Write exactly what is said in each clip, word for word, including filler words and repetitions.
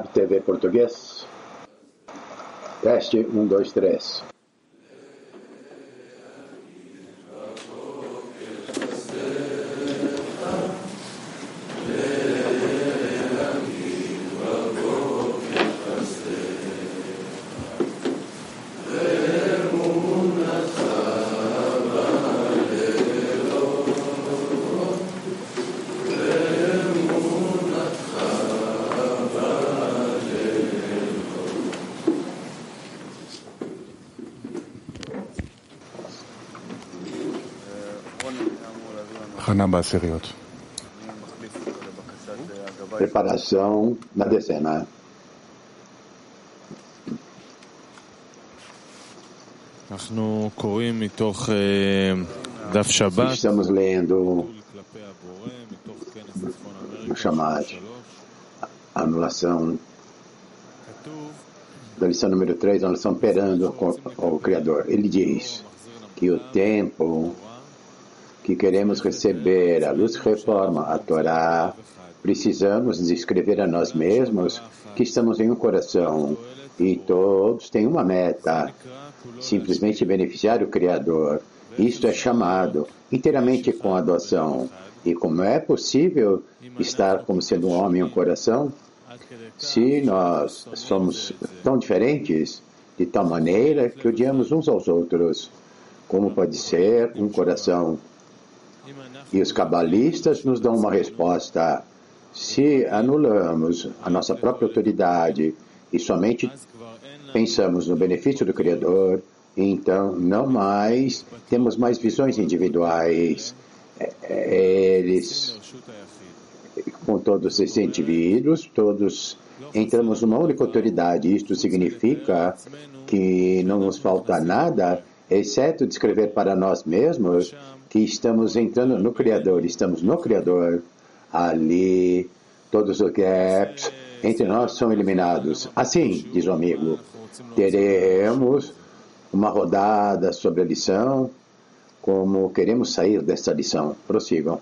T V Português. Teste, um, dois, três. Preparação na decena. Estamos lendo o chamado anulação da lição número três, anulação perando o Criador. Ele diz que o tempo que queremos receber a luz reforma, a Torá, precisamos descrever a nós mesmos que estamos em um coração e todos têm uma meta, simplesmente beneficiar o Criador. Isto é chamado inteiramente com a adoção. E como é possível estar como sendo um homem e um coração, se nós somos tão diferentes, de tal maneira que odiamos uns aos outros? Como pode ser um coração? E os cabalistas nos dão uma resposta. Se anulamos a nossa própria autoridade e somente pensamos no benefício do Criador, então não mais temos mais visões individuais. Eles, com todos esses indivíduos, todos entramos numa única autoridade. Isto significa que não nos falta nada, exceto descrever para nós mesmos que estamos entrando no Criador, estamos no Criador. Ali, todos os gaps entre nós são eliminados. Assim, diz o amigo, teremos uma rodada sobre a lição, como queremos sair dessa lição. Prossigam.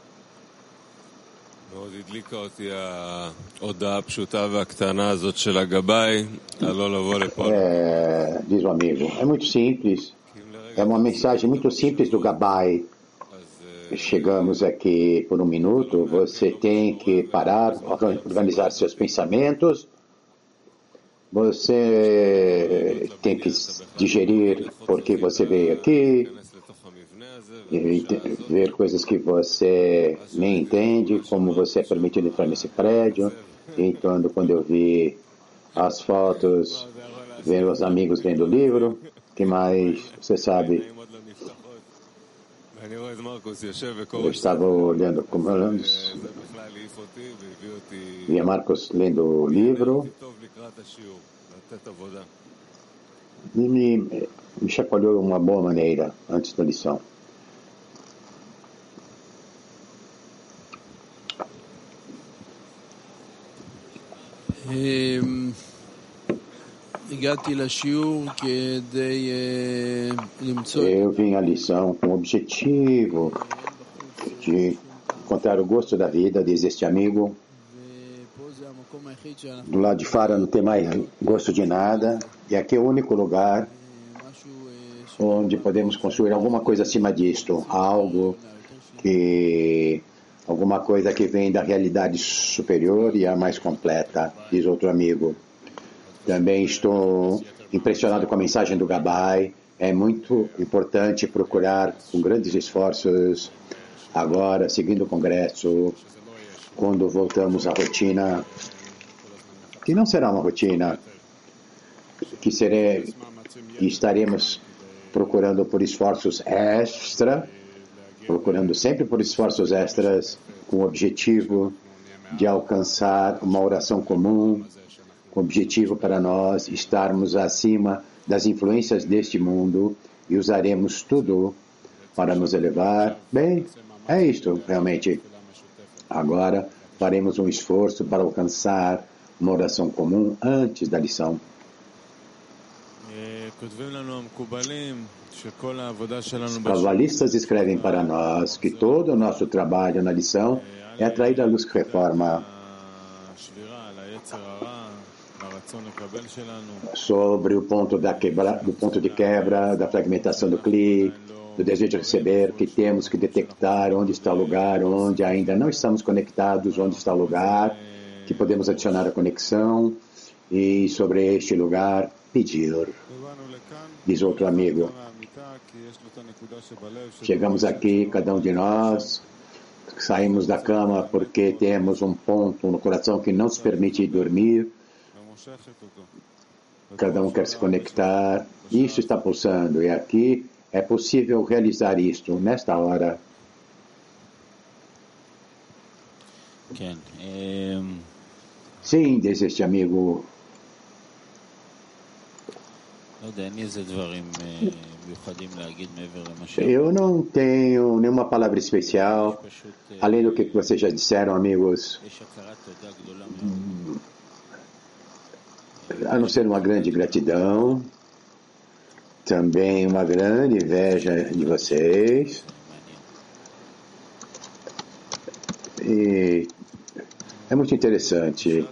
É, diz o amigo, é muito simples. É uma mensagem muito simples do Gabai. Chegamos aqui por um minuto. Você tem que parar, organizar seus pensamentos. Você tem que digerir por que você veio aqui. E ver coisas que você nem entende, como você é permitido entrar nesse prédio. Então, quando eu vi as fotos, vendo os amigos lendo o livro, que mais você sabe? Eu estava olhando como olhando, via Marcos lendo o livro e me, me chacoalhou de uma boa maneira antes da lição. Eu vim à lição com o objetivo de encontrar o gosto da vida, diz este amigo. Do lado de fora não tem mais gosto de nada, e aqui é o único lugar onde podemos construir alguma coisa acima disto, algo que, alguma coisa que vem da realidade superior e a mais completa, diz outro amigo. Também estou impressionado com a mensagem do Gabai. É muito importante procurar com grandes esforços, agora, seguindo o Congresso, quando voltamos à rotina, que não será uma rotina, que será, que estaremos procurando por esforços extra, procurando sempre por esforços extras, com o objetivo de alcançar uma oração comum, com o objetivo para nós estarmos acima das influências deste mundo e usaremos tudo para nos elevar. Bem, é isto realmente. Agora faremos um esforço para alcançar uma oração comum antes da lição. Os cabalistas escrevem para nós que todo o nosso trabalho na lição é atrair a luz que reforma sobre o ponto da quebra, do ponto de quebra, da fragmentação do Kli, do desejo de receber, que temos que detectar onde está o lugar, onde ainda não estamos conectados, onde está o lugar, que podemos adicionar a conexão, e sobre este lugar pedir. Diz outro amigo, chegamos aqui, cada um de nós, saímos da cama porque temos um ponto no coração que não nos permite dormir. Cada um quer se conectar. Isso está pulsando. E aqui é possível realizar isto nesta hora. Sim, diz este amigo. Eu não tenho nenhuma palavra especial, além do que vocês já disseram, amigos. A não ser uma grande gratidão, também uma grande inveja de vocês. E é muito interessante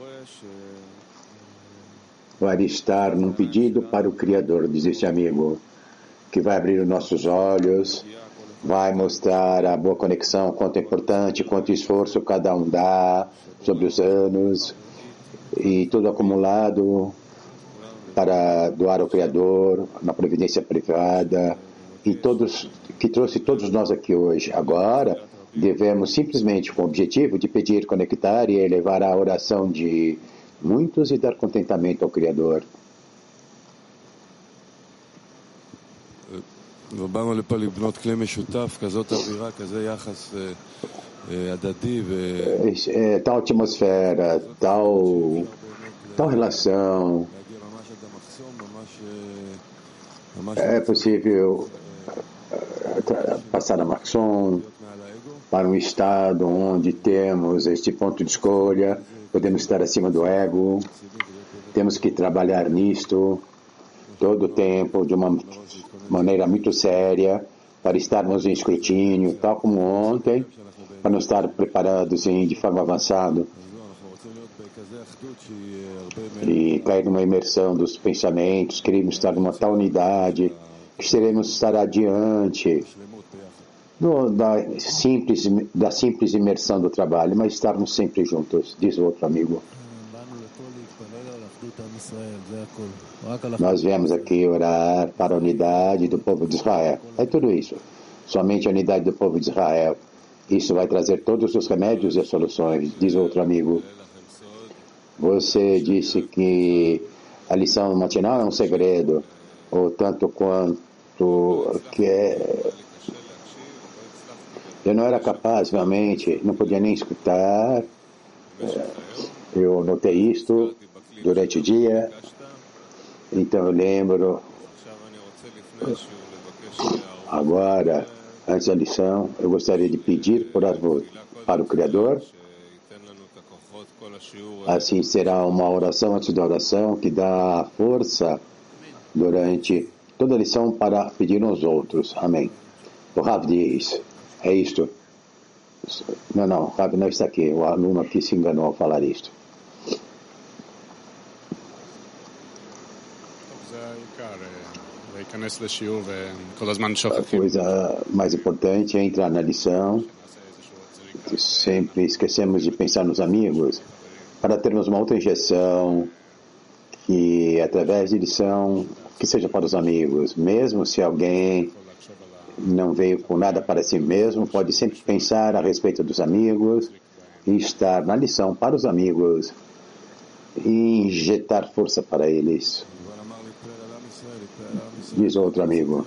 para estar num pedido para o Criador, diz este amigo, que vai abrir os nossos olhos, vai mostrar a boa conexão, quanto é importante, quanto esforço cada um dá sobre os anos, e tudo acumulado para doar ao Criador, na previdência privada, e todos, que trouxe todos nós aqui hoje. Agora, devemos simplesmente com o objetivo de pedir, conectar e elevar a oração de muitos e dar contentamento ao Criador. É, tal atmosfera, tal, tal relação. É possível passar a Maxon para um estado onde temos este ponto de escolha, podemos estar acima do ego, temos que trabalhar nisto todo o tempo, de uma maneira muito séria, para estarmos em escrutínio, tal como ontem, para não estar preparados em, de forma avançada e cair numa imersão dos pensamentos, queremos estar numa tal unidade, que queremos estar adiante do, da, simples, da simples imersão do trabalho, mas estarmos sempre juntos, diz o outro amigo. Nós viemos aqui orar para a unidade do povo de Israel. É tudo isso. Somente a unidade do povo de Israel. Isso vai trazer todos os remédios e as soluções, diz outro amigo. Você disse que a lição matinal é um segredo, ou tanto quanto que é... Eu não era capaz, realmente, não podia nem escutar. Eu notei isto durante o dia, então eu lembro. Agora, antes da lição, eu gostaria de pedir por, para o Criador. Assim será uma oração antes da oração que dá força durante toda a lição para pedir aos outros. Amém. O Rav diz, é isto. Não, não, o Rav não está aqui. O aluno aqui se enganou ao falar isto. A coisa mais importante é entrar na lição. Sempre esquecemos de pensar nos amigos para termos uma outra injeção que, através de lição, que seja para os amigos. Mesmo se alguém não veio com nada para si mesmo, pode sempre pensar a respeito dos amigos e estar na lição para os amigos e injetar força para eles. Diz outro amigo,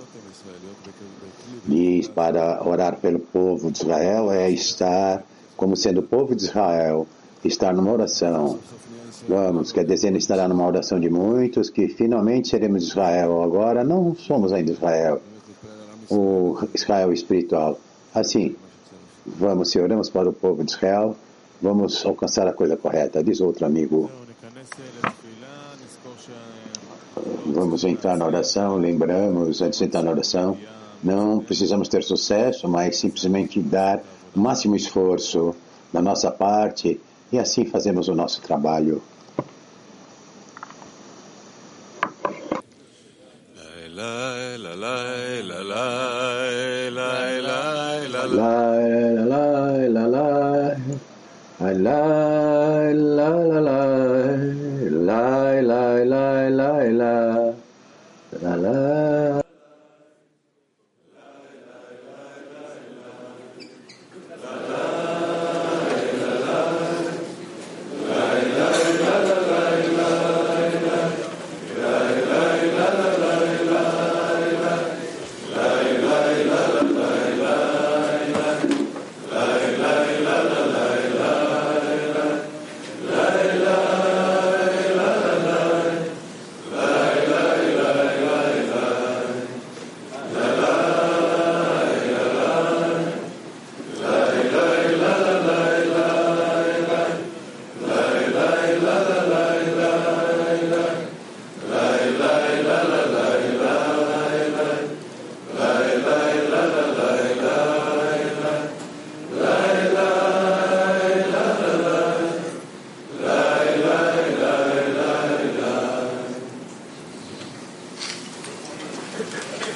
diz para orar pelo povo de Israel é estar como sendo o povo de Israel, estar numa oração. Vamos, quer dizer, estará numa oração de muitos, que finalmente seremos Israel. Agora não somos ainda Israel, o Israel espiritual. Assim, vamos, se oramos para o povo de Israel, vamos alcançar a coisa correta. Diz outro amigo. Vamos entrar na oração, lembramos, antes de entrar na oração, não precisamos ter sucesso, mas simplesmente dar o máximo esforço da nossa parte E assim fazemos o nosso trabalho.